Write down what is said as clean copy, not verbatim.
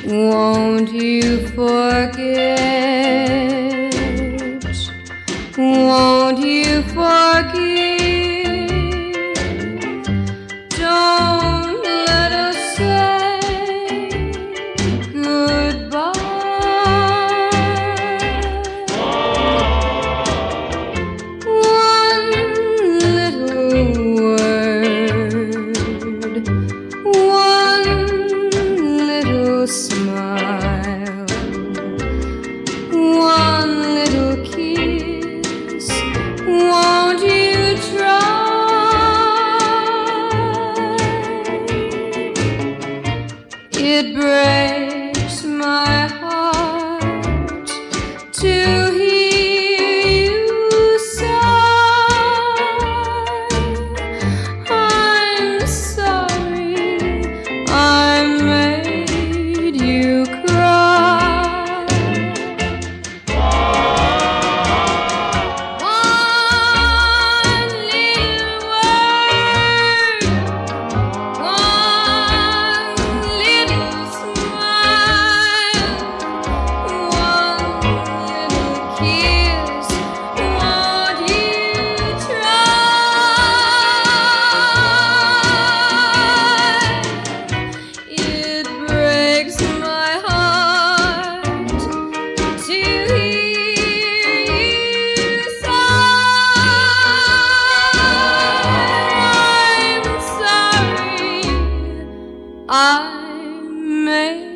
Won't you forget? Won't you forgive? Don't let us say goodbye. One little word, one little smile, one little kiss. Won't you try? It breaks my heart to hear you sigh. I'm sorry I made you cry. One little word, one little smile, one little kiss. Won't you try? It breaks my heart to hear you sigh. I'm sorry I made